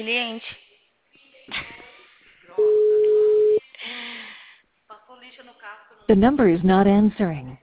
cliente. Passou lixo no carro. The number is not answering.